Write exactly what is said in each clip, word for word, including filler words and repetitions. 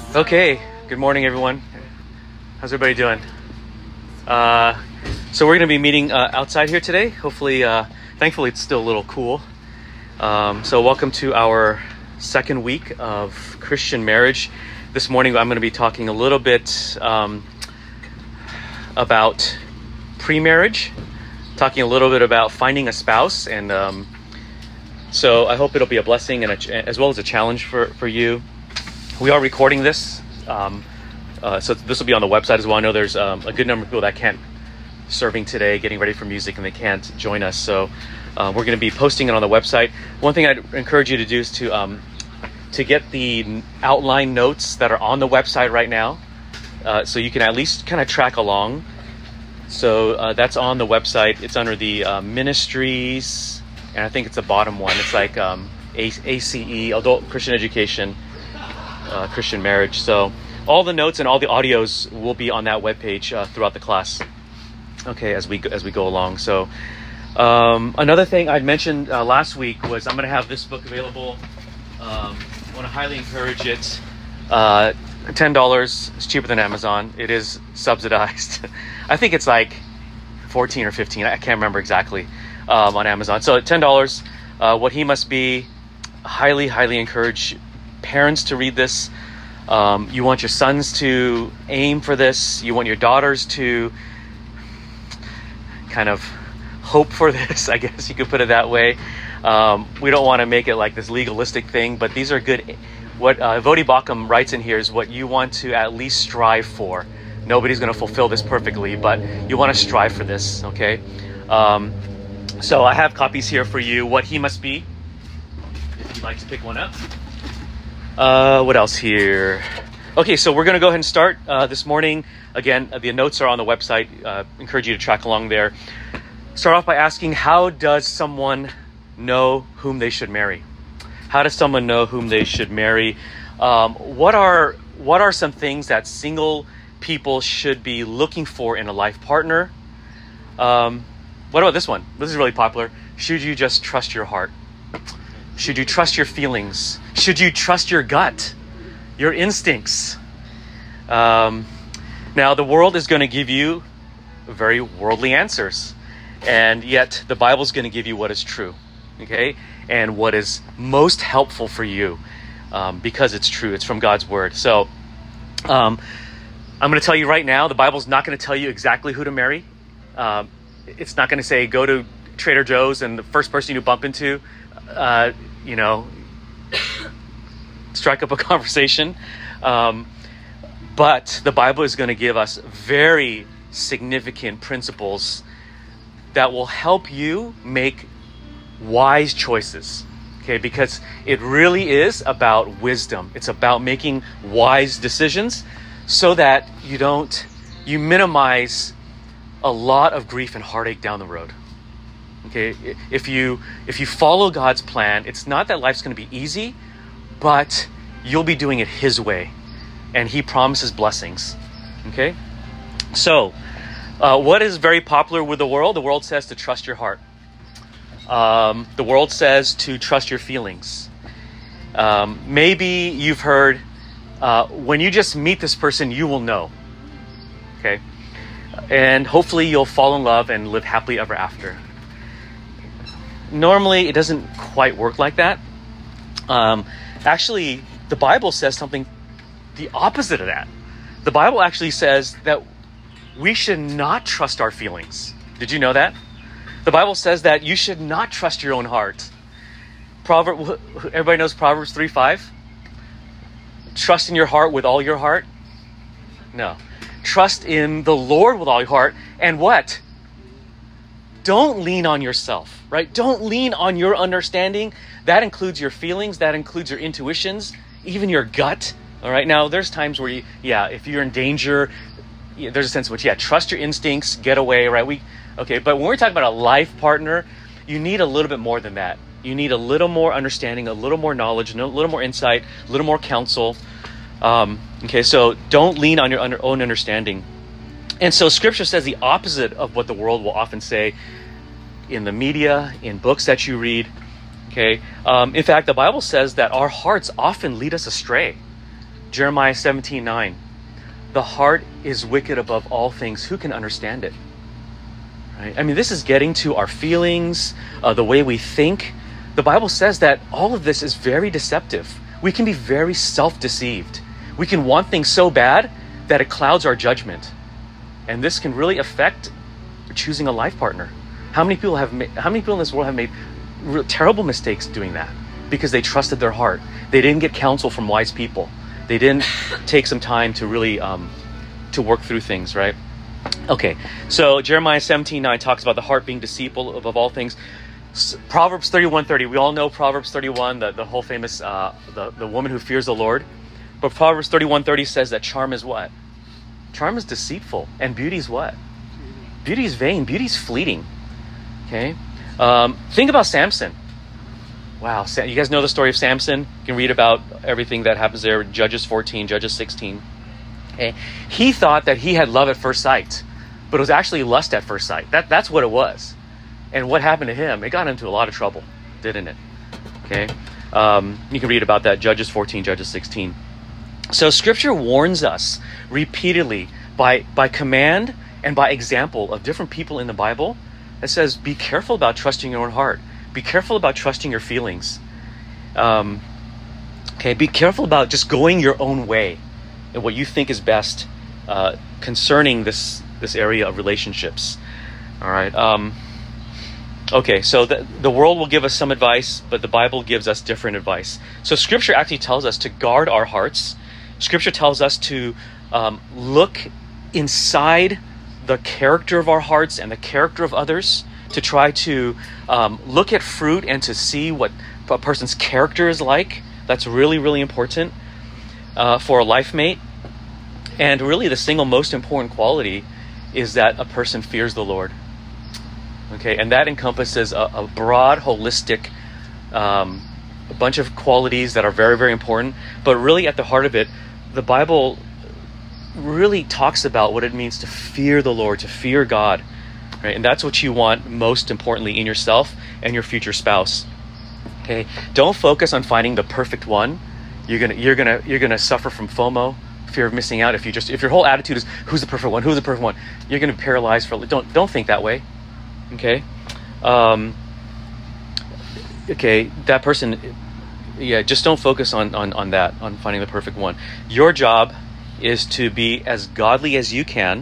Okay, good morning everyone. How's everybody doing? Uh, so we're going to be meeting uh, outside here today. Hopefully, uh, thankfully it's still a little cool. Um, so welcome to our second week of Christian marriage. This morning I'm going to be talking a little bit um, about pre-marriage, talking a little bit about finding a spouse, and um, so I hope it'll be a blessing and a, as well as a challenge for, for you. We are recording this, um, uh, so this will be on the website as well. I know there's um, a good number of people that can't serving today, getting ready for music, and they can't join us. So uh, we're going to be posting it on the website. One thing I'd encourage you to do is to um, to get the outline notes that are on the website right now, uh, so you can at least kind of track along. So uh, that's on the website. It's under the uh, ministries, and I think it's the bottom one. It's like um, A C E, Adult Christian Education. Uh, Christian marriage. So all the notes and all the audios will be on that webpage uh, throughout the class. Okay, as we as we go along. So um, another thing I'd mentioned uh, last week was I'm going to have this book available. Um, I want to highly encourage it. Uh, ten dollars. It's cheaper than Amazon. It is subsidized. I think it's like fourteen or fifteen. I can't remember exactly um, on Amazon. So ten dollars. Uh, What He Must Be. Highly, highly encourage parents to read this. Um, you want your sons to aim for this. You want your daughters to kind of hope for this, I guess you could put it that way. Um, we don't want to make it like this legalistic thing, but these are good. What uh, Vodi Bakum writes in here is what you want to at least strive for. Nobody's going to fulfill this perfectly, but you want to strive for this, okay? Um, so I have copies here for you. What He Must Be, if you'd like to pick one up. Uh, what else here? Okay, so we're going to go ahead and start uh, this morning. Again, uh, the notes are on the website. Uh, encourage you to track along there. Start off by asking, how does someone know whom they should marry? How does someone know whom they should marry? Um, what are what are some things that single people should be looking for in a life partner? Um, what about this one? This is really popular. Should you just trust your heart? Should you trust your feelings? Should you trust your gut, your instincts? Um, now, the world is going to give you very worldly answers, and yet the Bible is going to give you what is true, okay? And what is most helpful for you, um, because it's true. It's from God's word. So um, I'm going to tell you right now, the Bible's not going to tell you exactly who to marry. Um, it's not going to say, go to Trader Joe's and the first person you bump into, uh, you know, strike up a conversation. Um, but the Bible is going to give us very significant principles that will help you make wise choices. Okay, because it really is about wisdom. It's about making wise decisions so that you don't, you minimize a lot of grief and heartache down the road. Okay, if you if you follow God's plan, it's not that life's going to be easy, but you'll be doing it His way, and He promises blessings. Okay, so uh, what is very popular with the world? The world says to trust your heart. Um, the world says to trust your feelings. Um, maybe you've heard, uh, when you just meet this person, you will know. Okay, and hopefully you'll fall in love and live happily ever after. Normally, it doesn't quite work like that. Um, actually, the Bible says something the opposite of that. The Bible actually says that we should not trust our feelings. Did you know that? The Bible says that you should not trust your own heart. Proverb, everybody knows Proverbs three five? Trust in your heart with all your heart? No. Trust in the Lord with all your heart. And what? Don't lean on yourself, right? Don't lean on your understanding. That includes your feelings. That includes your intuitions, even your gut. All right. Now, there's times where you, yeah, if you're in danger, yeah, there's a sense in which, yeah, trust your instincts, get away, right? We, okay. But when we're talking about a life partner, you need a little bit more than that. You need a little more understanding, a little more knowledge, a little more insight, a little more counsel. Um, okay. So don't lean on your under, own understanding. And so Scripture says the opposite of what the world will often say in the media, in books that you read. Okay. Um, in fact, the Bible says that our hearts often lead us astray. Jeremiah seventeen nine. The heart is wicked above all things. Who can understand it? Right? I mean, this is getting to our feelings, uh, the way we think. The Bible says that all of this is very deceptive. We can be very self-deceived. We can want things so bad that it clouds our judgment. And this can really affect choosing a life partner. How many people have made, how many people in this world have made real, terrible mistakes doing that because they trusted their heart? They didn't get counsel from wise people. They didn't take some time to really um, to work through things, right? Okay, so Jeremiah seventeen nine talks about the heart being deceitful above all things. S- Proverbs thirty-one thirty. We all know Proverbs thirty-one, the, the whole famous uh, the, the woman who fears the Lord. But Proverbs thirty-one thirty says that charm is what? Charm is deceitful, and beauty is what? Beauty is vain. Beauty is fleeting. Okay, um, think about Samson. Wow, you guys know the story of Samson. You can read about everything that happens there. Judges fourteen, Judges sixteen. Okay, he thought that he had love at first sight, but it was actually lust at first sight. That that's what it was. And what happened to him? It got him into a lot of trouble, didn't it? Okay, um, you can read about that. Judges fourteen, Judges sixteen. So Scripture warns us repeatedly by by command and by example of different people in the Bible. It says, be careful about trusting your own heart. Be careful about trusting your feelings. Um, okay, be careful about just going your own way and what you think is best uh, concerning this this area of relationships. All right. Um, okay, so the, the world will give us some advice, but the Bible gives us different advice. So Scripture actually tells us to guard our hearts. Scripture tells us to um, look inside the character of our hearts and the character of others, to try to um, look at fruit and to see what a person's character is like. That's really, really important uh, for a life mate. And really the single most important quality is that a person fears the Lord. Okay, and that encompasses a, a broad, holistic, um, a bunch of qualities that are very, very important. But really at the heart of it, the Bible really talks about what it means to fear the Lord, to fear God. Right? And that's what you want most importantly in yourself and your future spouse. Okay, don't focus on finding the perfect one. You're gonna you're gonna you're gonna suffer from FOMO, fear of missing out. If you just if your whole attitude is who's the perfect one, who's the perfect one, you're gonna be paralyzed for. Don't don't think that way. Okay, um, okay, that person. Yeah, just don't focus on on on that, on finding the perfect one. Your job is to be as godly as you can,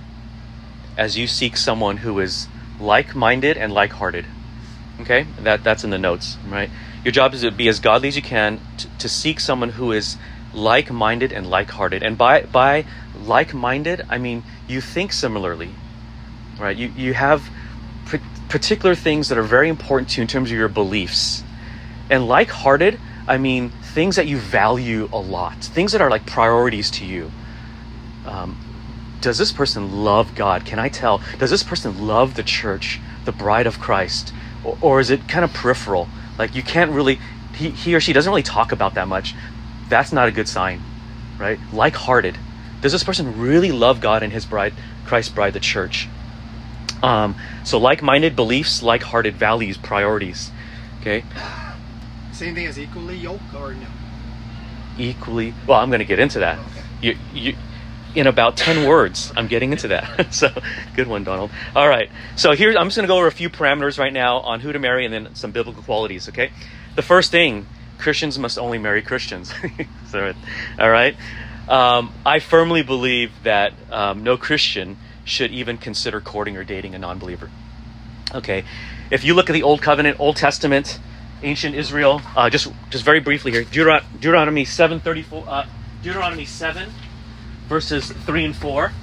as you seek someone who is like-minded and like-hearted. Okay, that that's in the notes, right? Your job is to be as godly as you can, to, to seek someone who is like-minded and like-hearted. And by by like-minded, I mean you think similarly, right? You you have p- particular things that are very important to you in terms of your beliefs. And like-hearted, I mean things that you value a lot, things that are like priorities to you. Um, Does this person love God? Can I tell? Does this person love the church, the bride of Christ? Or, or is it kind of peripheral? Like you can't really, he, he or she doesn't really talk about that much. That's not a good sign, right? Like-hearted. Does this person really love God and his bride, Christ's bride, the church? Um, so like-minded beliefs, like-hearted values, priorities. Okay? Same thing as equally yoked or no? Equally, well, I'm going to get into that. Okay. You, you, in about ten words, I'm getting into that. So, good one, Donald. All right. So here, I'm just going to go over a few parameters right now on who to marry and then some biblical qualities, okay? The first thing, Christians must only marry Christians. So, all right? Um, I firmly believe that um, no Christian should even consider courting or dating a non-believer. Okay. If you look at the Old Covenant, Old Testament, ancient Israel, uh, just just very briefly here, Deuteron- Deuteronomy seven thirty-four, uh, Deuteronomy seven, verses three and four.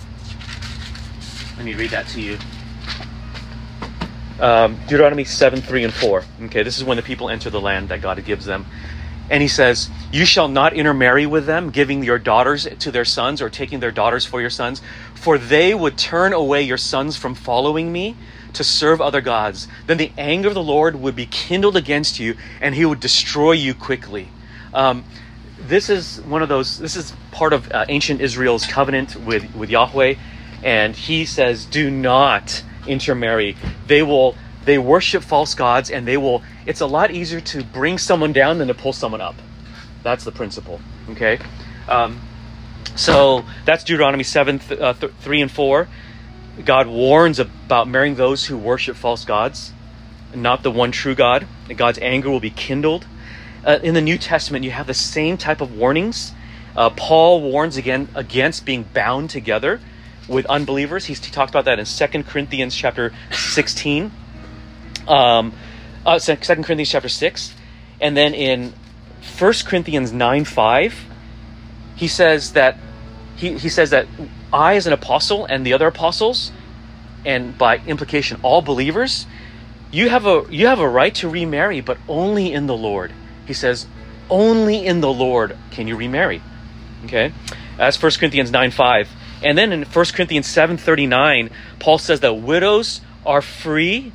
Let me read that to you. Um, Deuteronomy seven, three and four. Okay, this is when the people enter the land that God gives them. And he says, you shall not intermarry with them, giving your daughters to their sons or taking their daughters for your sons, for they would turn away your sons from following me to serve other gods. Then the anger of the Lord would be kindled against you, and he would destroy you quickly. Um, this is one of those, this is part of uh, ancient Israel's covenant with, with Yahweh. And he says, do not intermarry. They will, they worship false gods, and they will, it's a lot easier to bring someone down than to pull someone up. That's the principle, okay? Um, so that's Deuteronomy seven, th- uh, th- three and four. God warns about marrying those who worship false gods, not the one true God. And God's anger will be kindled. Uh, in the New Testament, you have the same type of warnings. Uh, Paul warns again against being bound together with unbelievers. He's, he talks about that in Second Corinthians chapter sixteen. Um, uh, Second Corinthians chapter six. And then in First Corinthians nine five, he says that he, he says that I, as an apostle, and the other apostles, and by implication all believers, you have a you have a right to remarry, but only in the Lord. He says, only in the Lord can you remarry. Okay, that's First Corinthians nine five. And then in First Corinthians seven thirty-nine, Paul says that widows are free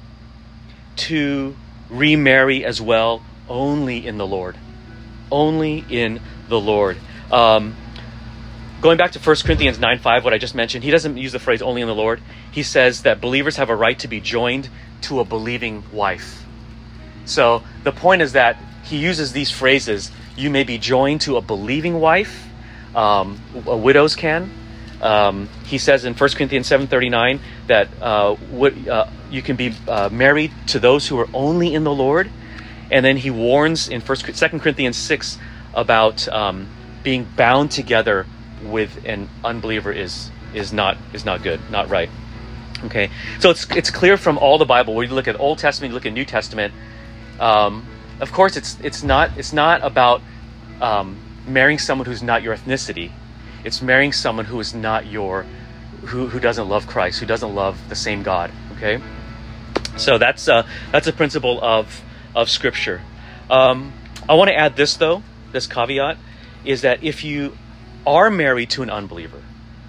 to remarry as well, only in the Lord. Only in the Lord. Um, going back to First Corinthians nine five, what I just mentioned, he doesn't use the phrase only in the Lord. He says that believers have a right to be joined to a believing wife. So the point is that he uses these phrases: you may be joined to a believing wife, um, widows can. Um, he says in First Corinthians seven thirty-nine that uh, what, uh, you can be uh, married to those who are only in the Lord. And then he warns in First, Second Corinthians six about um, being bound together with an unbeliever is is not is not good, not right. Okay, so it's it's clear from all the Bible. When you look at Old Testament, you look at New Testament. Um, of course, it's it's not it's not about um, marrying someone who's not your ethnicity. It's marrying someone who is not your who who doesn't love Christ, who doesn't love the same God. Okay, so that's uh, that's a principle of of Scripture. Um, I want to add this though. This caveat is that if you are married to an unbeliever,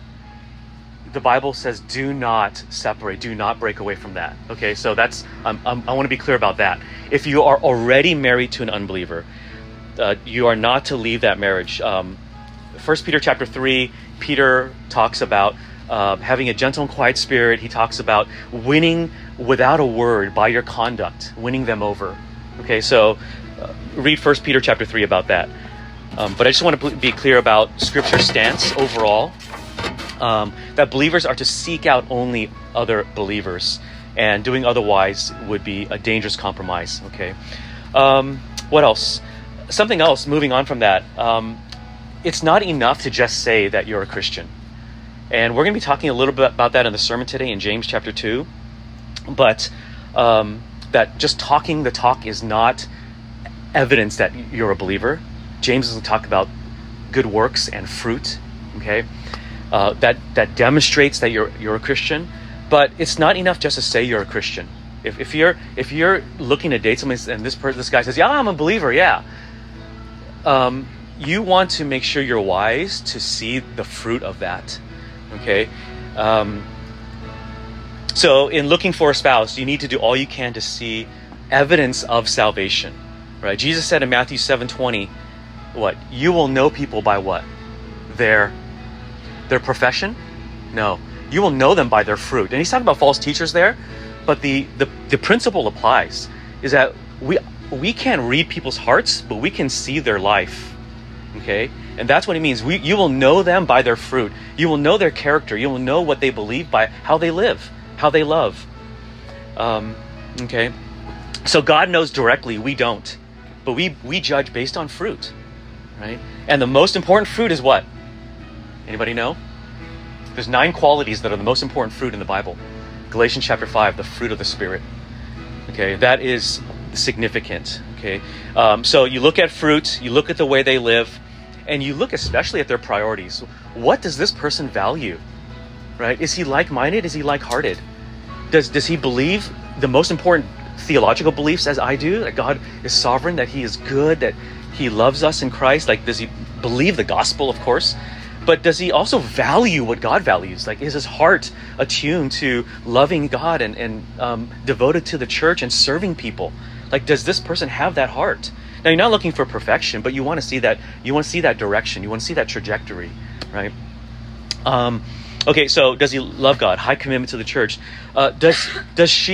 the Bible says do not separate, do not break away from that. Okay, so that's um, um, I want to be clear about that. If you are already married to an unbeliever, uh, you are not to leave that marriage. Um, First Peter chapter three, Peter talks about uh, having a gentle and quiet spirit. He talks about winning without a word by your conduct, winning them over. Okay, so uh, read First Peter chapter three about that. Um, but I just want to be clear about Scripture's stance overall, um, that believers are to seek out only other believers, and doing otherwise would be a dangerous compromise. Okay, um, what else? Something else, moving on from that, um, it's not enough to just say that you're a Christian. And we're going to be talking a little bit about that in the sermon today in James chapter two. But um, that just talking the talk is not evidence that you're a believer. James doesn't talk about good works and fruit, okay? Uh, that that demonstrates that you're you're a Christian, but it's not enough just to say you're a Christian. If if you're if you're looking to date someone and this person, this guy says, "Yeah, I'm a believer," yeah. Um, you want to make sure you're wise to see the fruit of that, okay? Um, so in looking for a spouse, you need to do all you can to see evidence of salvation, right? Jesus said in Matthew seven twenty, what? You will know people by what? Their their profession? No. You will know them by their fruit. And he's talking about false teachers there, but the, the, the principle applies, is that we we can't read people's hearts, but we can see their life. Okay? And that's what it means. We, you will know them by their fruit. You will know their character. You will know what they believe by how they live, how they love. Um, okay? So God knows directly, we don't. But we, we judge based on fruit. Right? And the most important fruit is what? Anybody know? There's nine qualities that are the most important fruit in the Bible. Galatians chapter five, the fruit of the Spirit. Okay, that is significant. Okay, um, so you look at fruit, you look at the way they live, and you look especially at their priorities. What does this person value? Right? Is he like-minded? Is he like-hearted? Does does he believe the most important theological beliefs as I do? That God is sovereign, that He is good, that He loves us in Christ. Like, does he believe the gospel, of course? But does he also value what God values? Like, is his heart attuned to loving God and, and um, devoted to the church and serving people? Like, does this person have that heart? Now, you're not looking for perfection, but you want to see that, you want to see that direction. You want to see that trajectory, right? Um, okay, so does he love God? High commitment to the church. Uh, does does she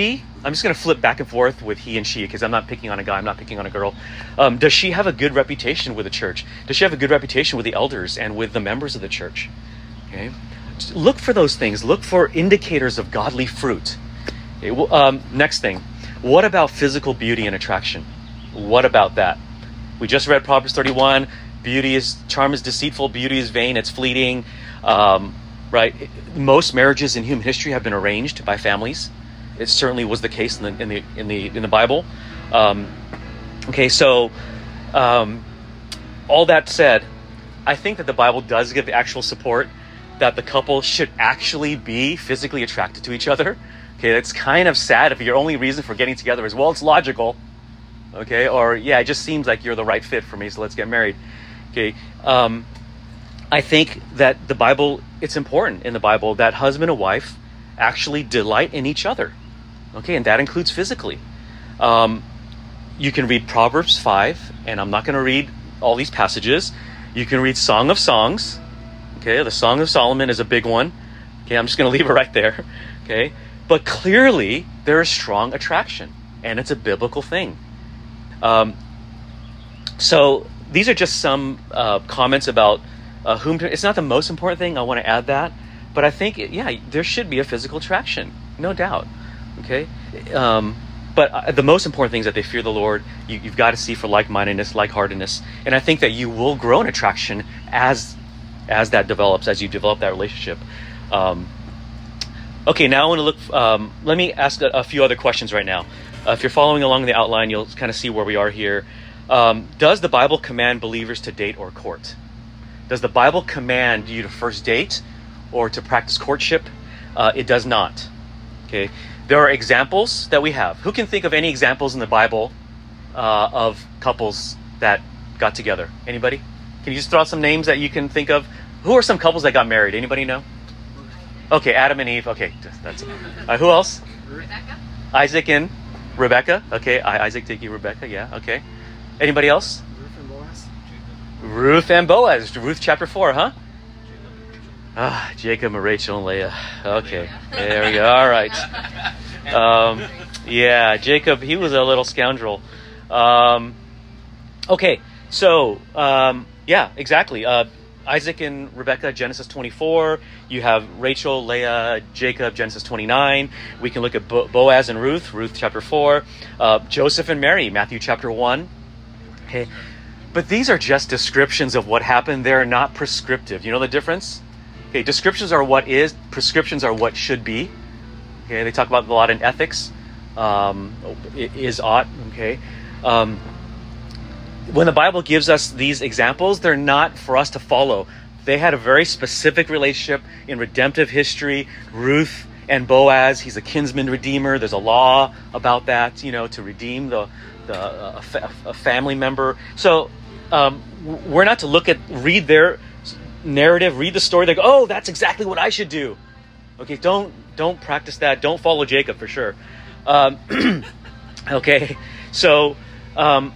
I'm just going to flip back and forth with he and she because I'm not picking on a guy. I'm not picking on a girl. Um, does she have a good reputation with the church? Does she have a good reputation with the elders and with the members of the church? Okay. Just look for those things. Look for indicators of godly fruit. Okay, well, um, next thing. What about physical beauty and attraction? What about that? We just read Proverbs thirty-one. Beauty is, charm is deceitful. Beauty is vain. It's fleeting. Um, right. Most marriages in human history have been arranged by families. It certainly was the case in the in the in the in the Bible. Um, okay, so um, all that said, I think that the Bible does give actual support that the couple should actually be physically attracted to each other. Okay, that's kind of sad if your only reason for getting together is, well, it's logical. Okay, or yeah, it just seems like you're the right fit for me, so let's get married. Okay, um, I think that the Bible, it's important in the Bible that husband and wife actually delight in each other. Okay, and that includes physically. Um, you can read Proverbs five, and I'm not going to read all these passages. You can read Song of Songs. Okay, the Song of Solomon is a big one. Okay, I'm just going to leave it right there. Okay, but clearly there is strong attraction, and it's a biblical thing. Um, so these are just some uh, comments about uh, whom. To, it's not the most important thing. I want to add that, but I think yeah, there should be a physical attraction, no doubt. Okay, um, but uh, the most important thing is that they fear the Lord. You, you've got to see for like-mindedness, like-heartedness, and I think that you will grow in attraction as as that develops, as you develop that relationship. Um, okay, now I want to look. Um, let me ask a, a few other questions right now. Uh, if you're following along the outline, you'll kind of see where we are here. Um, does the Bible command believers to date or court? Does the Bible command you to first date or to practice courtship? Uh, it does not. Okay. There are examples that we have. Who can think of any examples in the Bible uh, of couples that got together? Anybody? Can you just throw out some names that you can think of? Who are some couples that got married? Anybody know? Okay, Adam and Eve. Okay, that's uh, who else? Rebecca. Isaac and Rebecca. Okay, I, Isaac, Dicky, Rebecca. Yeah. Okay. Anybody else? Ruth and Boaz. Ruth and Boaz. Ruth chapter four, huh? Ah, Jacob and Rachel and Leah. Okay, there we go. All right. Um, yeah, Jacob, he was a little scoundrel. Um, okay, so, um, yeah, exactly. Uh, Isaac and Rebecca, Genesis twenty-four. You have Rachel, Leah, Jacob, Genesis twenty-nine. We can look at Bo- Boaz and Ruth, Ruth chapter four. Uh, Joseph and Mary, Matthew chapter one. Okay, but these are just descriptions of what happened. They're not prescriptive. You know the difference? Okay, descriptions are what is, prescriptions are what should be. Okay, they talk about a lot in ethics. Um, is ought, okay. Um, when the Bible gives us these examples, they're not for us to follow. They had a very specific relationship in redemptive history. Ruth and Boaz, he's a kinsman redeemer. There's a law about that, you know, to redeem the, the uh, a, a family member. So um, we're not to look at, read their narrative, read the story, they go, oh, that's exactly what I should do. Okay, don't don't practice that. Don't follow Jacob for sure. Um, okay, so um,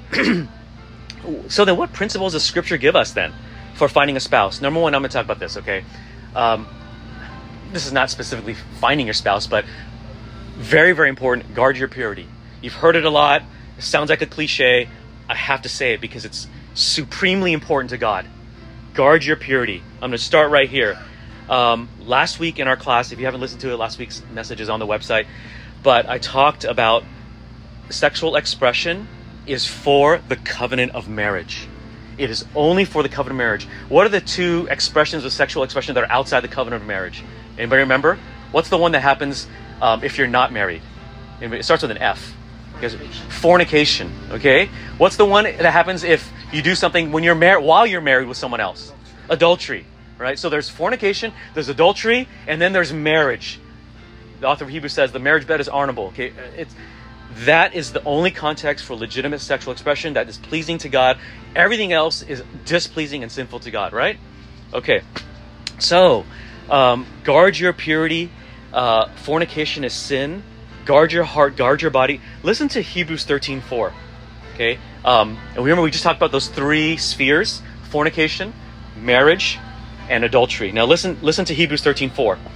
so then what principles does Scripture give us then for finding a spouse? Number one, I'm going to talk about this, okay? Um, this is not specifically finding your spouse, but very, very important, guard your purity. You've heard it a lot. It sounds like a cliche. I have to say it because it's supremely important to God. Guard your purity. I'm going to start right here. Um, last week in our class, if you haven't listened to it, last week's message is on the website, but I talked about sexual expression is for the covenant of marriage. It is only for the covenant of marriage. What are the two expressions of sexual expression that are outside the covenant of marriage? Anybody remember? What's the one that happens um, if you're not married? It starts with an F. Fornication. Okay. What's the one that happens if you do something when you're married while you're married with someone else? Adultery. Right. So there's fornication, there's adultery, and then there's marriage. The author of Hebrews says the marriage bed is honorable. Okay. It's that is the only context for legitimate sexual expression that is pleasing to God. Everything else is displeasing and sinful to God. Right. Okay. So um, guard your purity. Uh, fornication is sin. Guard your heart, guard your body. Listen to Hebrews thirteen four. Okay? Um, and remember, we just talked about those three spheres: fornication, marriage, and adultery. Now listen, listen to Hebrews thirteen four.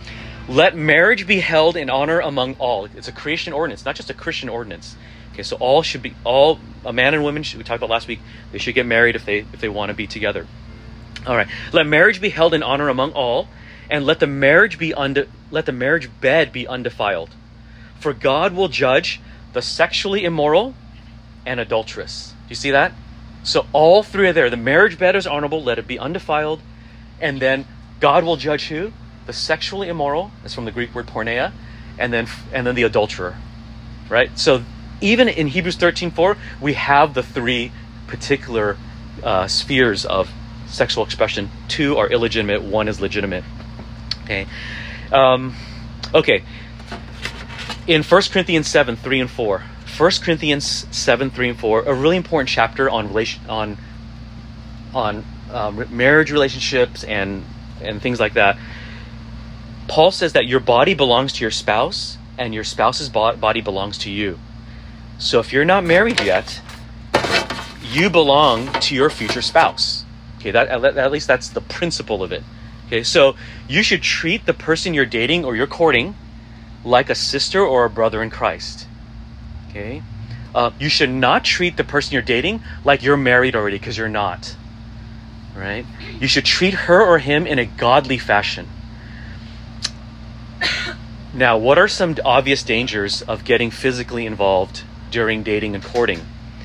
Let marriage be held in honor among all. It's a creation ordinance, not just a Christian ordinance. Okay, so all should be, all, a man and woman, should, we talked about last week, they should get married if they if they want to be together. All right. Let marriage be held in honor among all, and let the marriage be unde, let the marriage bed be undefiled. For God will judge the sexually immoral and adulterous. Do you see that? So all three are there. The marriage bed is honorable, let it be undefiled. And then God will judge who? The sexually immoral, that's from the Greek word porneia, and then and then the adulterer. Right? So even in Hebrews thirteen four, we have the three particular uh, spheres of sexual expression. Two are illegitimate, one is legitimate. Okay. Um, okay. In First Corinthians seven, three and four. First Corinthians seven, three and four, a really important chapter on relation on on um, marriage relationships and and things like that. Paul says that your body belongs to your spouse and your spouse's bo- body belongs to you. So if you're not married yet, you belong to your future spouse. Okay, that at least that's the principle of it. Okay, so you should treat the person you're dating or you're courting like a sister or a brother in Christ. Okay, uh, you should not treat the person you're dating like you're married already, because you're not. Right? You should treat her or him in a godly fashion. Now, what are some obvious dangers of getting physically involved during dating and courting?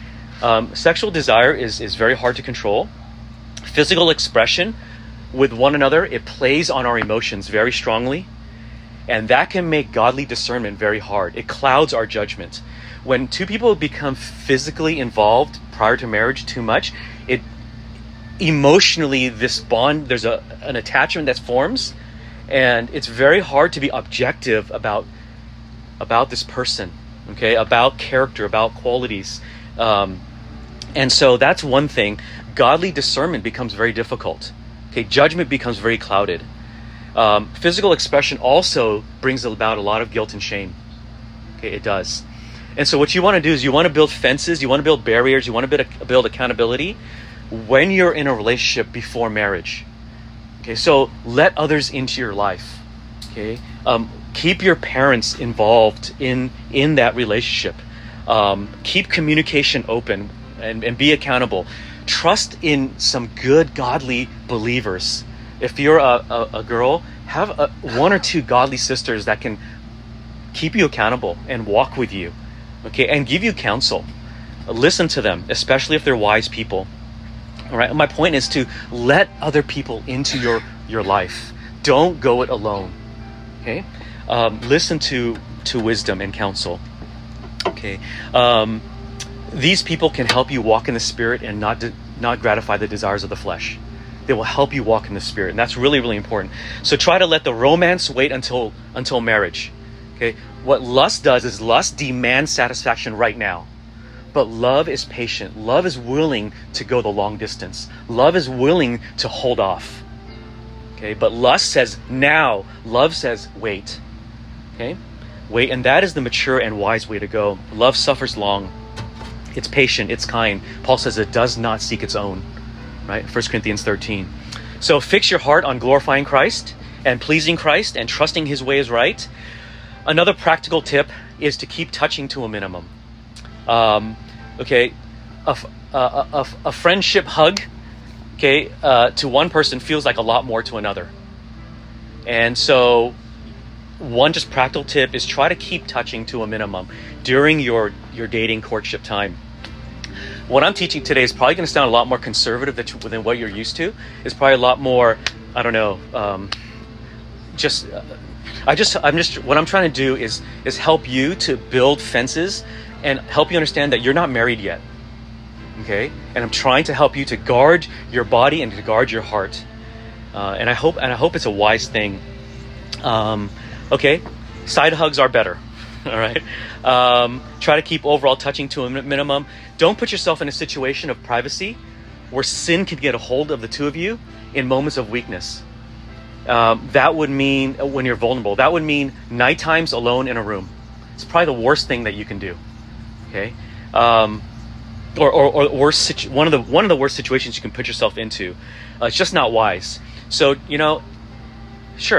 Um, sexual desire is, is very hard to control. Physical expression with one another, it plays on our emotions very strongly. And that can make godly discernment very hard. It clouds our judgment. When two people become physically involved prior to marriage too much, it emotionally, this bond, there's a an attachment that forms, and it's very hard to be objective about about this person, okay, about character, about qualities. Um, and so that's one thing. Godly discernment becomes very difficult. Okay, judgment becomes very clouded. Um, physical expression also brings about a lot of guilt and shame. Okay, it does. And so what you want to do is you want to build fences, you want to build barriers, you want to build, build accountability when you're in a relationship before marriage. Okay, so let others into your life. Okay, um, keep your parents involved in in that relationship. Um, keep communication open and, and be accountable. Trust in some good, godly believers. If you're a, a, a girl, have a, one or two godly sisters that can keep you accountable and walk with you, okay, and give you counsel. Listen to them, especially if they're wise people. All right. My point is to let other people into your your life. Don't go it alone. Okay. Um, listen to to wisdom and counsel. Okay. Um, these people can help you walk in the Spirit and not de- not gratify the desires of the flesh. They will help you walk in the Spirit, and that's really, really important. So try to let the romance wait until until marriage. Okay. What lust does is lust demands satisfaction right now. But love is patient. Love is willing to go the long distance. Love is willing to hold off. Okay, but lust says now. Love says wait. Okay, wait, and that is the mature and wise way to go. Love suffers long. It's patient. It's kind. Paul says it does not seek its own. Right, First Corinthians thirteen. So fix your heart on glorifying Christ and pleasing Christ and trusting His way is right. Another practical tip is to keep touching to a minimum. Um, okay, a, a, a, a friendship hug, okay, uh, to one person feels like a lot more to another. And so one just practical tip is try to keep touching to a minimum during your, your dating courtship time. What I'm teaching today is probably going to sound a lot more conservative than, than what you're used to. It's probably a lot more, I don't know, um, just... Uh, I just, I'm just, what I'm trying to do is, is help you to build fences and help you understand that you're not married yet. Okay? And I'm trying to help you to guard your body and to guard your heart. Uh, and I hope, and I hope it's a wise thing. Um, okay? Side hugs are better. All right? Um, try to keep overall touching to a minimum. Don't put yourself in a situation of privacy where sin can get a hold of the two of you in moments of weakness. Um, that would mean when you're vulnerable, that would mean night times alone in a room. It's probably the worst thing that you can do. Okay. Um, or, or, or worst situ- one of the, one of the worst situations you can put yourself into. Uh, it's just not wise. So, you know, sure,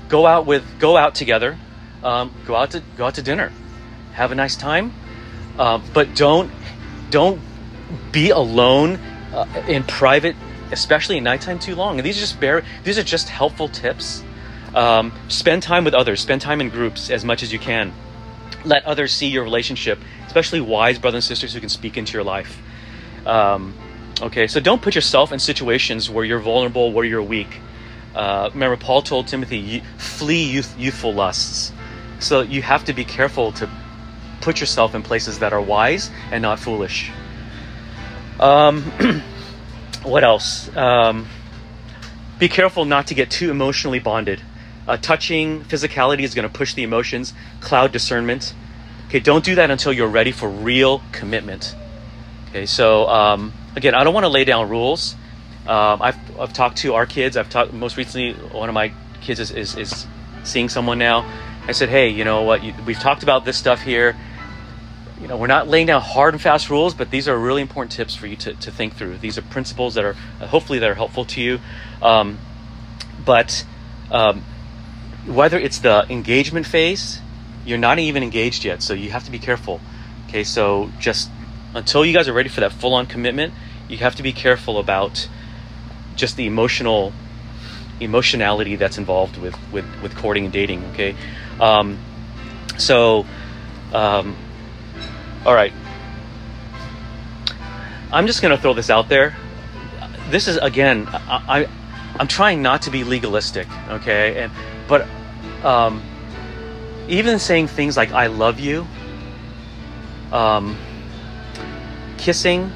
go out with go out together, um, go out to go out to dinner, have a nice time, um, but don't don't be alone uh, in private, especially at nighttime, too long. And these are just bare these are just helpful tips. Um, spend time with others. Spend time in groups as much as you can. Let others see your relationship, especially wise brothers and sisters who can speak into your life. Um, okay, so don't put yourself in situations where you're vulnerable, where you're weak. Uh, remember, Paul told Timothy, flee youth, youthful lusts. So you have to be careful to put yourself in places that are wise and not foolish. Um, what else? Um, be careful not to get too emotionally bonded. Uh, touching, physicality is going to push the emotions, cloud discernment. Okay, don't do that until you're ready for real commitment. Okay, so um, again, I don't want to lay down rules. Um, I've I've talked to our kids. I've talked most recently. One of my kids is is, is seeing someone now. I said, hey, you know what? You, we've talked about this stuff here. You know, we're not laying down hard and fast rules, but these are really important tips for you to, to think through. These are principles that are uh, hopefully that are helpful to you. Um, but um, whether it's the engagement phase, you're not even engaged yet, so you have to be careful. Okay, so just until you guys are ready for that full-on commitment, you have to be careful about just the emotional emotionality that's involved with with, with courting and dating. Okay, um, so um, all right, I'm just going to throw this out there. This is again, I, I I'm trying not to be legalistic. Okay, and but um, even saying things like "I love you," um, kissing,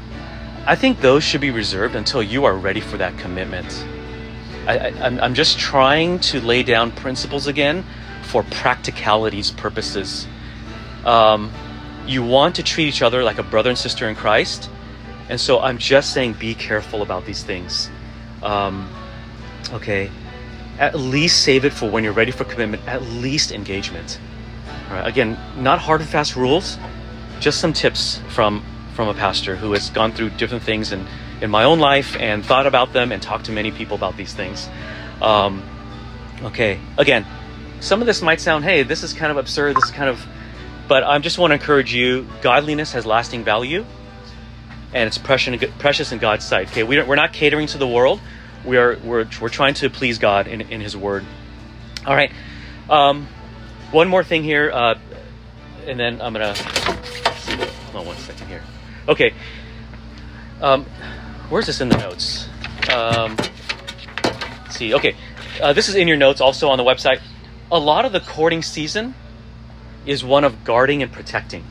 I think those should be reserved until you are ready for that commitment. I, I, I'm, I'm just trying to lay down principles again for practicality's purposes. Um, you want to treat each other like a brother and sister in Christ, and so I'm just saying be careful about these things. Um, okay, at least save it for when you're ready for commitment, at least engagement. All right, again, not hard and fast rules, just some tips from from a pastor who has gone through different things in, in my own life and thought about them and talked to many people about these things. Um, okay, again, some of this might sound, hey, this is kind of absurd, this is kind of, but I just want to encourage you, godliness has lasting value and it's precious, precious in God's sight. Okay, we don't, we're not catering to the world. We are, we're, we're trying to please God in, in His Word. All right, um, one more thing here, uh, and then I'm going to, hold on one second here. Okay, um, where's this in the notes? Um, let's see, okay, uh, this is in your notes also on the website. A lot of the courting season is one of guarding and protecting,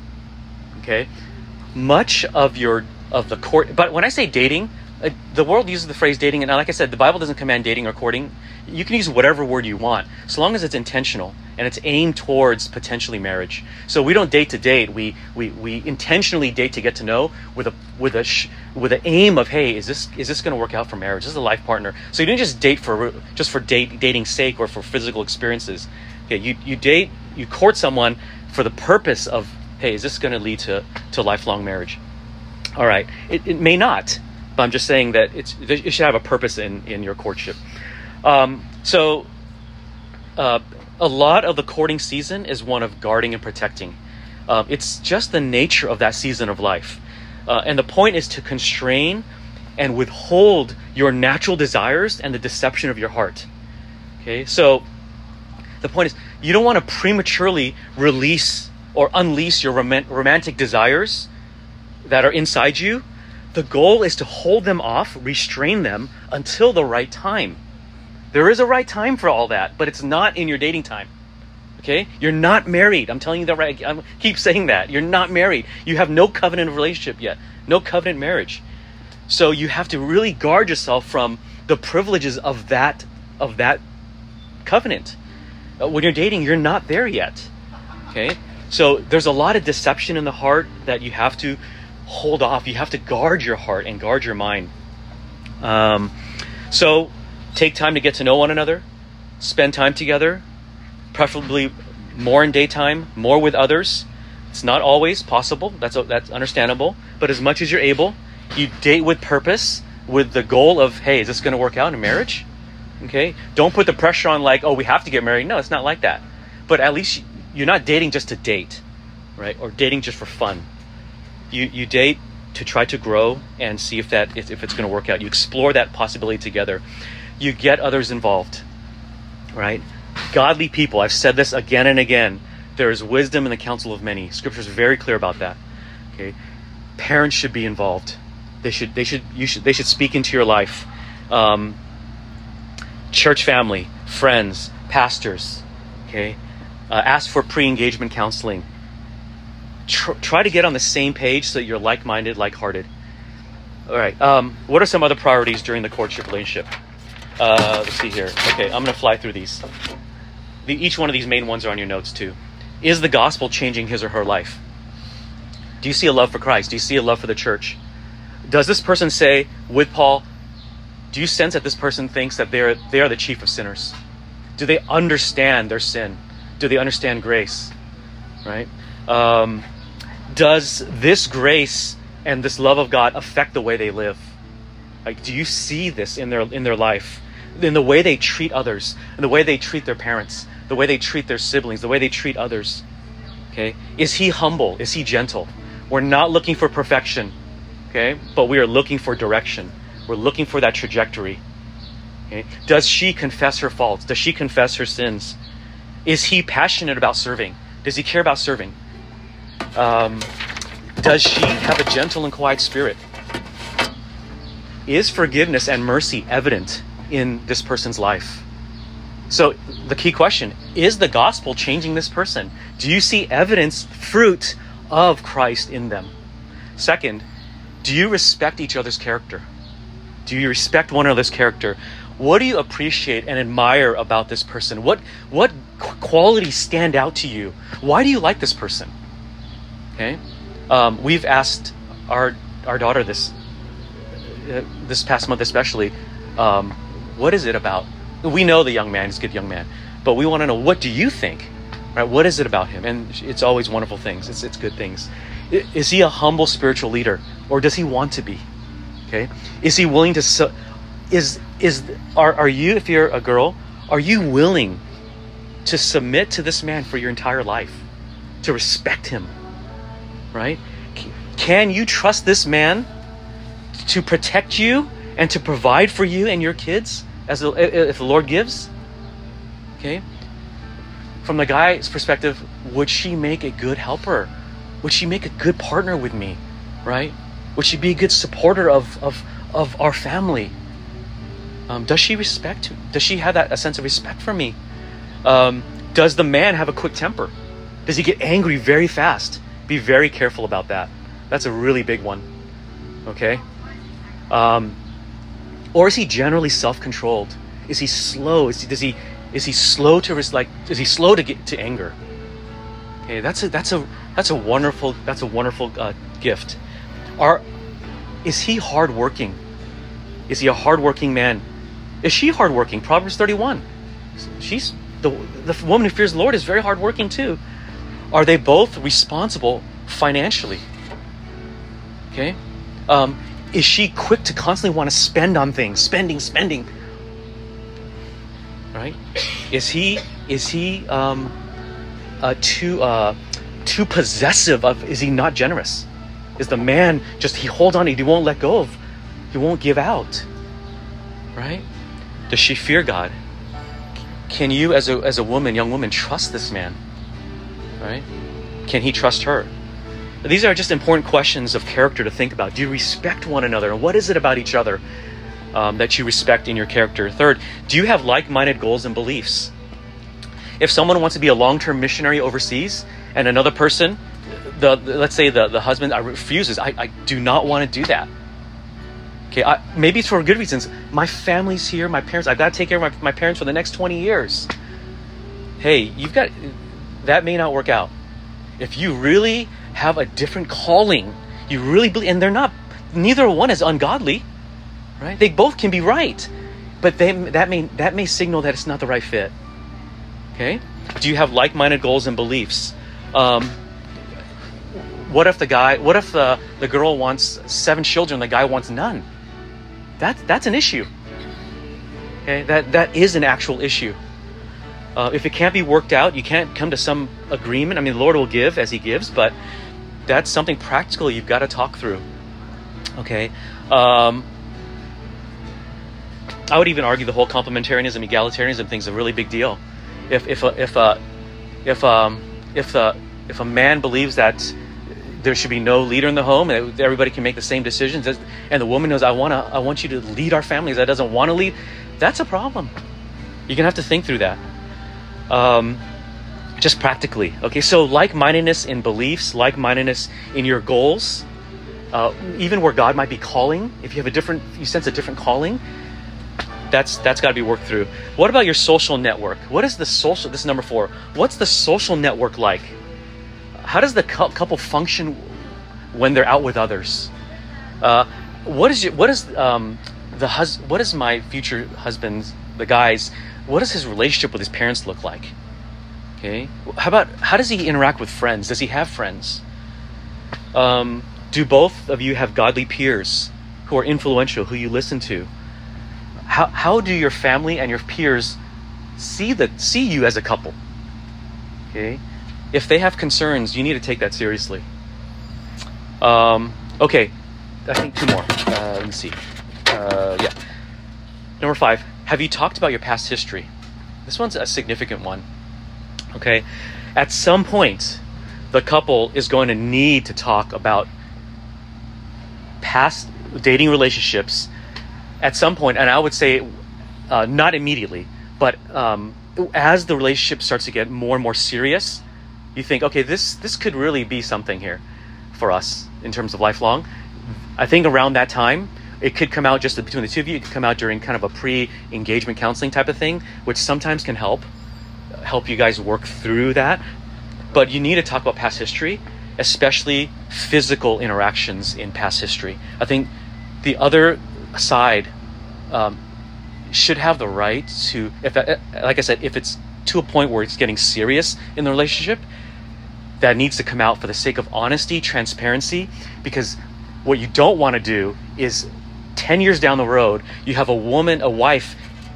okay? Much of your, of the court, but when I say dating, uh, the world uses the phrase dating, and like I said, the Bible doesn't command dating or courting. You can use whatever word you want, so long as it's intentional and it's aimed towards potentially marriage. So we don't date to date. We we, we intentionally date to get to know with a with a sh- with an aim of, hey, is this is this going to work out for marriage? This is a life partner. So you don't just date for just for date dating's sake or for physical experiences. Okay, you you date you court someone for the purpose of, hey, is this going to lead to to lifelong marriage? All right, it, it may not, but I'm just saying that it's it should have a purpose in in your courtship. Um, so, uh, a lot of the courting season is one of guarding and protecting. Um, it's just the nature of that season of life. Uh, and the point is to constrain and withhold your natural desires and the deception of your heart. Okay, so the point is you don't want to prematurely release or unleash your rom- romantic desires that are inside you. The goal is to hold them off, restrain them until the right time. There is a right time for all that, but it's not in your dating time. Okay? You're not married. I'm telling you that right. I keep saying that. You're not married. You have no covenant of relationship yet. No covenant marriage. So you have to really guard yourself from the privileges of that of that covenant. Uh, when you're dating, you're not there yet. Okay? So there's a lot of deception in the heart that you have to hold off. You have to guard your heart and guard your mind. Um, so take time to get to know one another. Spend time together, preferably more in daytime, more with others. It's not always possible. That's that's understandable. But as much as you're able, you date with purpose, with the goal of, hey, is this going to work out in marriage? Okay? Don't put the pressure on like, oh, we have to get married. No, it's not like that. But at least you're not dating just to date, right? Or dating just for fun. You you date to try to grow and see if that if, if it's going to work out. You explore that possibility together. You get others involved, right? Godly people. I've said this again and again. There is wisdom in the counsel of many. Scripture is very clear about that. Okay, parents should be involved. They should. They should. You should. They should speak into your life. Um, church family, friends, pastors. Okay, uh, ask for pre-engagement counseling. Tr- try to get on the same page so that you're like-minded, like-hearted. All right. Um, what are some other priorities during the courtship relationship? Uh, let's see here. Okay, I'm going to fly through these. The, each one of these main ones are on your notes too. Is the gospel changing his or her life? Do you see a love for Christ? Do you see a love for the church? Does this person say with Paul, do you sense that this person thinks that they're they are the chief of sinners? Do they understand their sin? Do they understand grace? Right? Um, does this grace and this love of God affect the way they live? Like, do you see this in their in their life, in the way they treat others, in the way they treat their parents, the way they treat their siblings, the way they treat others? Okay, is he humble? Is he gentle? We're not looking for perfection, okay, but we are looking for direction. We're looking for that trajectory. Okay, does she confess her faults? Does she confess her sins? Is he passionate about serving? Does he care about serving? Um, does she have a gentle and quiet spirit? Is forgiveness and mercy evident in this person's life? So the key question, is the gospel changing this person? Do you see evidence, fruit of Christ in them? Second, do you respect each other's character? Do you respect one another's character? What do you appreciate and admire about this person? What what qualities stand out to you? Why do you like this person? Okay, um, we've asked our our daughter this uh, this past month especially. Um, what is it about? We know the young man is a good young man, but we want to know, what do you think? Right? What is it about him? And it's always wonderful things. It's it's good things. Is he a humble spiritual leader, or does he want to be? Okay, is he willing to? Su- is is are are you, if you're a girl, are you willing to submit to this man for your entire life, to respect him? Right? Can you trust this man to protect you and to provide for you and your kids as the, if the Lord gives? Okay. From the guy's perspective, would she make a good helper? Would she make a good partner with me? Right? Would she be a good supporter of of, of our family? Um, does she respect? Does she have that a sense of respect for me? Um, does the man have a quick temper? Does he get angry very fast? Be very careful about that. That's a really big one. Okay? Um, or is he generally self-controlled? Is he slow? Is he, does he is he slow to res- like is he slow to get to anger? Okay, that's a that's a that's a wonderful that's a wonderful uh, gift. Are is he hardworking? Is he a hardworking man? Is she hardworking? Proverbs thirty-one. She's the the woman who fears the Lord is very hardworking too. Are they both responsible financially? Okay. Um, is she quick to constantly want to spend on things? Spending, spending. Right? Is he is he um, uh, too uh, too possessive of? Is he not generous? Is the man just he hold on? He won't let go of. He won't give out. Right? Does she fear God? Can you, as a as a woman, young woman, trust this man? Right? Can he trust her? These are just important questions of character to think about. Do you respect one another? And what is it about each other um, that you respect in your character? Third, do you have like-minded goals and beliefs? If someone wants to be a long-term missionary overseas and another person, the, the let's say the, the husband refuses, I, I do not want to do that. Okay, I, maybe it's for good reasons. My family's here, my parents, I've got to take care of my, my parents for the next twenty years. Hey, you've got, that may not work out. If you really have a different calling, you really believe, and they're not, neither one is ungodly, right? They both can be right, but they that may that may signal that it's not the right fit. Okay? Do you have like-minded goals and beliefs? Um, what if the guy, what if the, the girl wants seven children, the guy wants none? That that's an issue. Okay, that that is an actual issue. Uh, if it can't be worked out, you can't come to some agreement. I mean, the Lord will give as He gives, but that's something practical you've got to talk through. Okay. Um, I would even argue the whole complementarianism, egalitarianism thing is a really big deal. If if a, if a, if um if the if a man believes that there should be no leader in the home and everybody can make the same decisions, and the woman knows I want to I want you to lead our families, that doesn't want to lead, that's a problem. You're gonna have to think through that. Um, just practically, okay. So like-mindedness in beliefs, like-mindedness in your goals, uh, even where God might be calling. If you have a different, you sense a different calling. That's that's got to be worked through. What about your social network? What is the social? This is number four. What's the social network like? How does the couple function when they're out with others? Uh, what is your, what is um, the hus- What is my future husband's, the guy's? What does his relationship with his parents look like? Okay. How about how does he interact with friends? Does he have friends? Um, do both of you have godly peers who are influential, who you listen to? How how do your family and your peers see the see you as a couple? Okay, if they have concerns, you need to take that seriously. Um, okay, I think two more. Uh, let me see. Uh, yeah, number five. Have you talked about your past history? This one's a significant one. Okay, at some point, the couple is going to need to talk about past dating relationships. At some point, and I would say uh, not immediately, but um, as the relationship starts to get more and more serious, you think, okay, this this could really be something here for us in terms of lifelong. I think around that time, it could come out just between the two of you. It could come out during kind of a pre-engagement counseling type of thing, which sometimes can help help you guys work through that. But you need to talk about past history, especially physical interactions in past history. I think the other side um, should have the right to, if that, like I said, if it's to a point where it's getting serious in the relationship, that needs to come out for the sake of honesty, transparency, because what you don't want to do is ten years down the road, you have a woman, a wife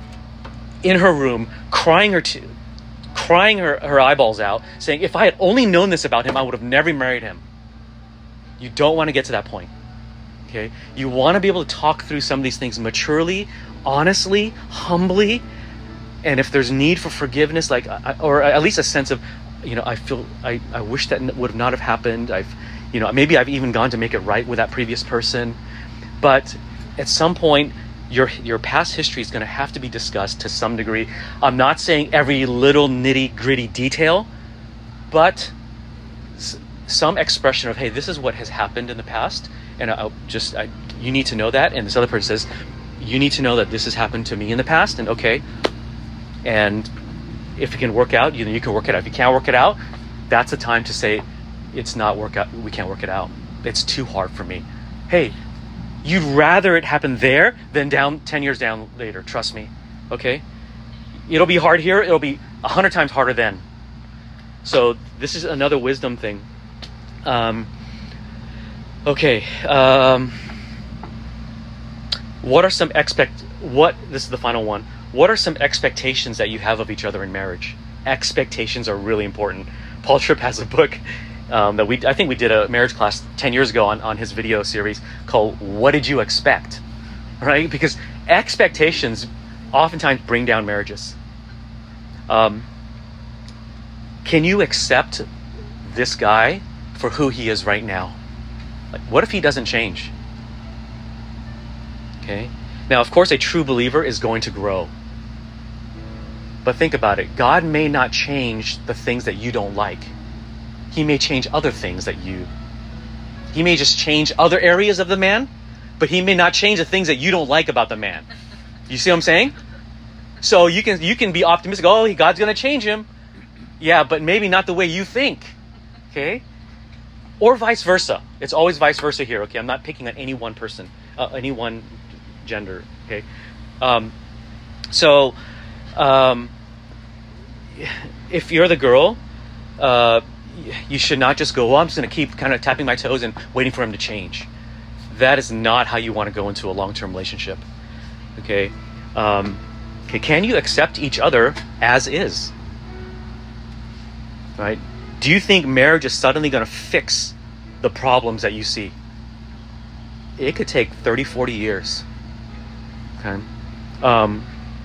in her room crying her t- crying her, her eyeballs out, saying, if I had only known this about him, I would have never married him. You don't want to get to that point. Okay, you want to be able to talk through some of these things maturely, honestly, humbly, and if there's need for forgiveness, like, or at least a sense of, you know, I feel, I, I wish that would not have happened. I've, you know, maybe I've even gone to make it right with that previous person, but at some point, your your past history is going to have to be discussed to some degree. I'm not saying every little nitty gritty detail, but s- some expression of, hey, this is what has happened in the past. And I just, I, you need to know that. And this other person says, you need to know that this has happened to me in the past. And okay, and if it can work out, you you can work it out. If you can't work it out, that's a time to say, it's not work out. We can't work it out. It's too hard for me. Hey, you'd rather it happen there than down ten years down later. Trust me. Okay, it'll be hard here. It'll be a hundred times harder then. So this is another wisdom thing. Um, Okay, um, what are some expect, what, this is the final one. What are some expectations that you have of each other in marriage? Expectations are really important. Paul Tripp has a book um, that we, I think we did a marriage class ten years ago on, on his video series called What Did You Expect? Right? Because expectations oftentimes bring down marriages. Um, can you accept this guy for who he is right now? Like, what if he doesn't change? Okay. Now, of course, a true believer is going to grow. But think about it. God may not change the things that you don't like. He may change other things that you... He may just change other areas of the man, but he may not change the things that you don't like about the man. You see what I'm saying? So you can you can be optimistic. Oh, God's going to change him. Yeah, but maybe not the way you think. Okay? Or vice versa. It's always vice versa here. Okay, I'm not picking on any one person, uh, any one gender. Okay, um, so um, if you're the girl, uh, you should not just go, well, I'm just going to keep kind of tapping my toes and waiting for him to change. That is not how you want to go into a long-term relationship. Okay, um, Okay, can you accept each other as is? Right? Do you think marriage is suddenly going to fix the problems that you see? It could take thirty, forty years. Okay. Um,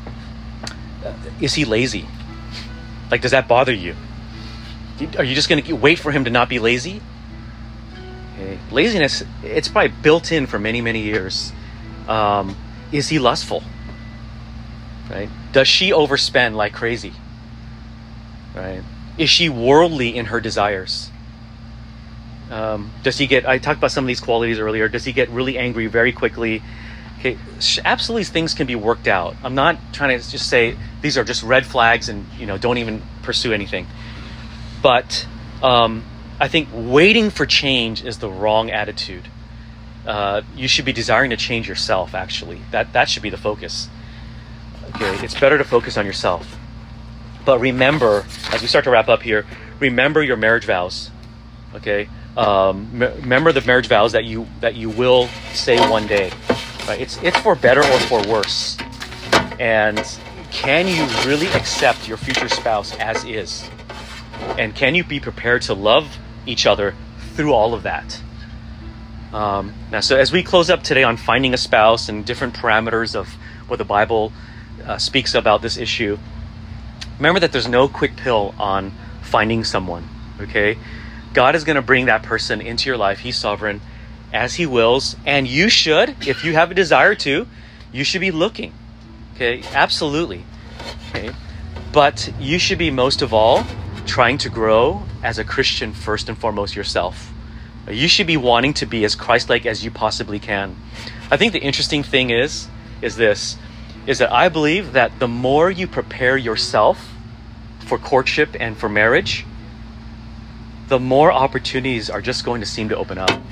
is he lazy? Like, does that bother you? Are you just going to wait for him to not be lazy? Okay. Laziness, it's probably built in for many, many years. Um, is he lustful? Right? Does she overspend like crazy? Right? Is she worldly in her desires? Um, does he get, I talked about some of these qualities earlier, does he get really angry very quickly? Okay, absolutely things can be worked out. I'm not trying to just say these are just red flags and, you know, don't even pursue anything. But um, I think waiting for change is the wrong attitude. Uh, you should be desiring to change yourself, actually. That, that should be the focus. Okay, it's better to focus on yourself. But remember, as we start to wrap up here, remember your marriage vows. Okay? Um, m- remember the marriage vows that you that you will say one day. Right? It's it's for better or for worse. And can you really accept your future spouse as is? And can you be prepared to love each other through all of that? Um, now, so as we close up today on finding a spouse and different parameters of what the Bible uh, speaks about this issue, remember that there's no quick pill on finding someone. Okay? God is going to bring that person into your life. He's sovereign as he wills. And you should, if you have a desire to, you should be looking. Okay, absolutely. Okay, but you should be most of all trying to grow as a Christian first and foremost yourself. You should be wanting to be as Christ-like as you possibly can. I think the interesting thing is, is this, is that I believe that the more you prepare yourself for courtship and for marriage, the more opportunities are just going to seem to open up.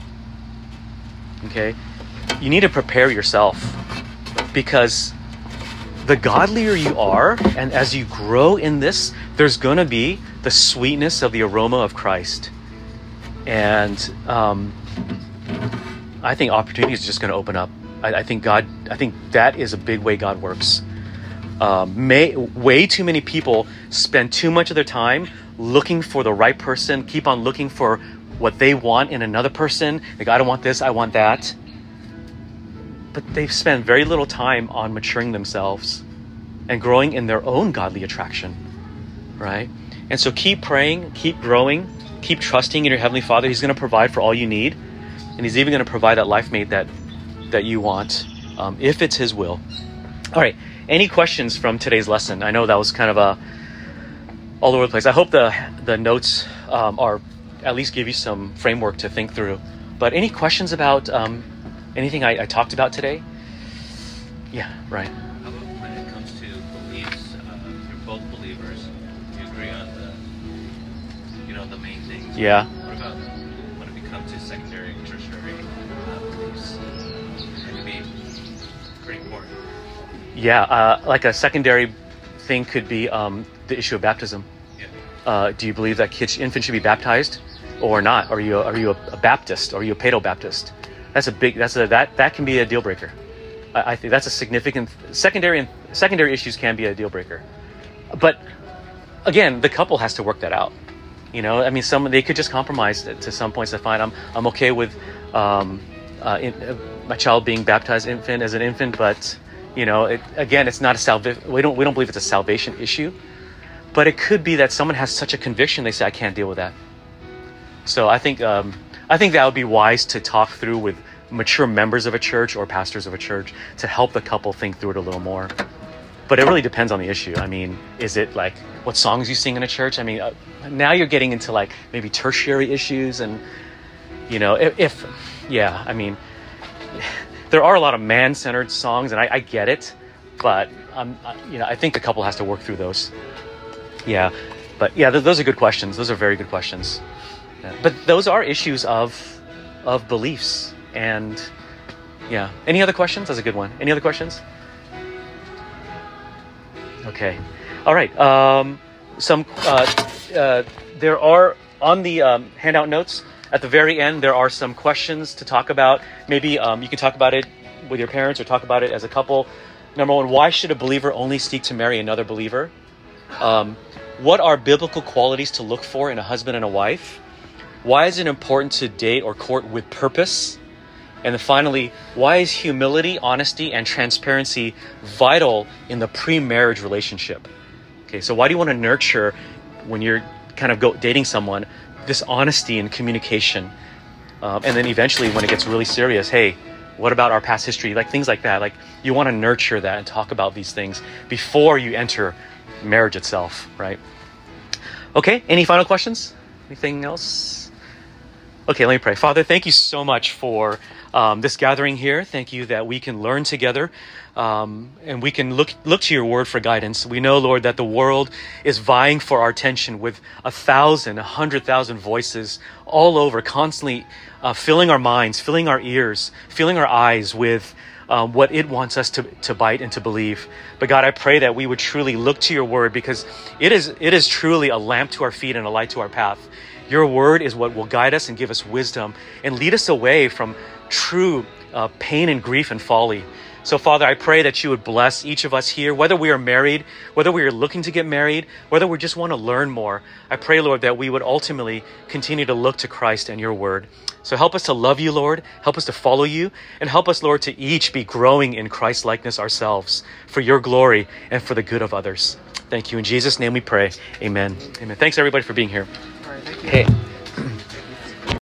Okay? You need to prepare yourself, because the godlier you are, and as you grow in this, there's going to be the sweetness of the aroma of Christ. And um, I think opportunities are just going to open up. I, I think God, I think that is a big way God works. Um, may, way too many people spend too much of their time looking for the right person, keep on looking for what they want in another person. Like, I don't want this, I want that. But they've spent very little time on maturing themselves and growing in their own godly attraction, right? And so keep praying, keep growing, keep trusting in your Heavenly Father. He's going to provide for all you need. And He's even going to provide that life mate that, that you want, um, if it's His will. All right, any questions from today's lesson? I know that was kind of a all over the place. I hope the the notes um, are at least give you some framework to think through. But any questions about um, anything I, I talked about today? Yeah, right. How about when it comes to beliefs? Uh, you're both believers. You agree on the, you know, the main things. Yeah. What about when it becomes to secondary, tertiary uh, beliefs? That could be pretty important. Yeah, uh, like a secondary thing could be um, the issue of baptism. Yeah. Uh, do you believe that kids, infants should be baptized or not? Are you are you a, a Baptist? Are you a Paedo-Baptist? That's a big. That's a that that can be a deal breaker. I, I think that's a significant secondary and secondary issues can be a deal breaker. But again, the couple has to work that out. You know, I mean, some they could just compromise to, to some points. To find I'm I'm okay with um, uh, in, uh, my child being baptized infant as an infant, but you know, it, again, it's not a salva- we don't we don't believe it's a salvation issue, but it could be that someone has such a conviction they say I can't deal with that. So I think um, I think that would be wise to talk through with mature members of a church or pastors of a church to help the couple think through it a little more. But it really depends on the issue. I mean, is it like what songs you sing in a church? I mean, uh, now you're getting into like maybe tertiary issues, and you know, if, if yeah, I mean. There are a lot of man-centered songs, and I, I get it, but um, I, you know, I think the couple has to work through those. Yeah, but yeah, th- those are good questions. Those are very good questions. Yeah. But those are issues of of beliefs, and yeah. Any other questions? That's a good one. Any other questions? Okay, all right. Um, some uh, uh, there are on the um, handout notes. At the very end, there are some questions to talk about. Maybe um, you can talk about it with your parents or talk about it as a couple. Number one, why should a believer only seek to marry another believer? Um, what are biblical qualities to look for in a husband and a wife? Why is it important to date or court with purpose? And then finally, why is humility, honesty, and transparency vital in the pre-marriage relationship? Okay, so why do you want to nurture, when you're kind of go, dating someone, this honesty and communication? Um, and then eventually when it gets really serious, hey, what about our past history? Like things like that. Like you want to nurture that and talk about these things before you enter marriage itself, right? Okay, any final questions? Anything else? Okay, let me pray. Father, thank you so much for um, this gathering here. Thank you that we can learn together um, and we can look look to your word for guidance. We know, Lord, that the world is vying for our attention with a thousand, a hundred thousand voices all over, constantly uh, filling our minds, filling our ears, filling our eyes with um, what it wants us to, to bite and to believe. But God, I pray that we would truly look to your word, because it is it is truly a lamp to our feet and a light to our path. Your word is what will guide us and give us wisdom and lead us away from true uh, pain and grief and folly. So, Father, I pray that you would bless each of us here, whether we are married, whether we are looking to get married, whether we just want to learn more. I pray, Lord, that we would ultimately continue to look to Christ and your word. So help us to love you, Lord. Help us to follow you, and help us, Lord, to each be growing in Christ likeness ourselves for your glory and for the good of others. Thank you. In Jesus' name we pray. Amen. Amen. Thanks, everybody, for being here. All right, thank you. Hey.